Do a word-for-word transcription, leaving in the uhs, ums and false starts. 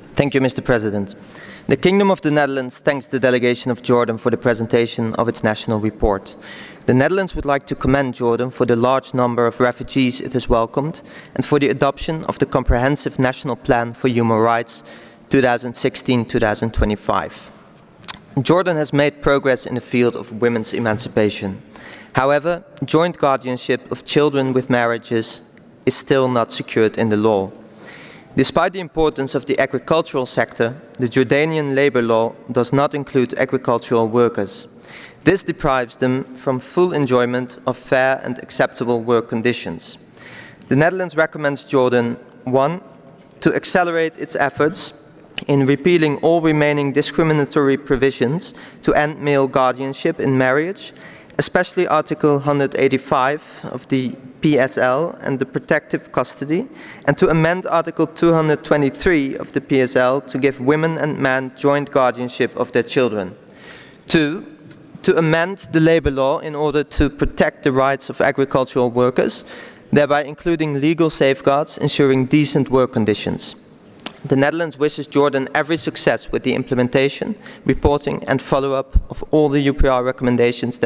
Thank you, Mister President. The Kingdom of the Netherlands thanks the delegation of Jordan for the presentation of its national report. The Netherlands would like to commend Jordan for the large number of refugees it has welcomed and for the adoption of the Comprehensive National Plan for Human Rights two thousand sixteen to two thousand twenty-five. Jordan has made progress in the field of women's emancipation. However, joint guardianship of children with marriages is still not secured in the law. Despite the importance of the agricultural sector, the Jordanian labour law does not include agricultural workers. This deprives them from full enjoyment of fair and acceptable work conditions. The Netherlands recommends Jordan, one, to accelerate its efforts in repealing all remaining discriminatory provisions to end male guardianship in marriage, especially Article one hundred eighty-five of the P S L and the protective custody, and to amend Article two hundred twenty-three of the P S L to give women and men joint guardianship of their children. Two, to amend the labour law in order to protect the rights of agricultural workers, thereby including legal safeguards ensuring decent work conditions. The Netherlands wishes Jordan every success with the implementation, reporting and follow-up of all the U P R recommendations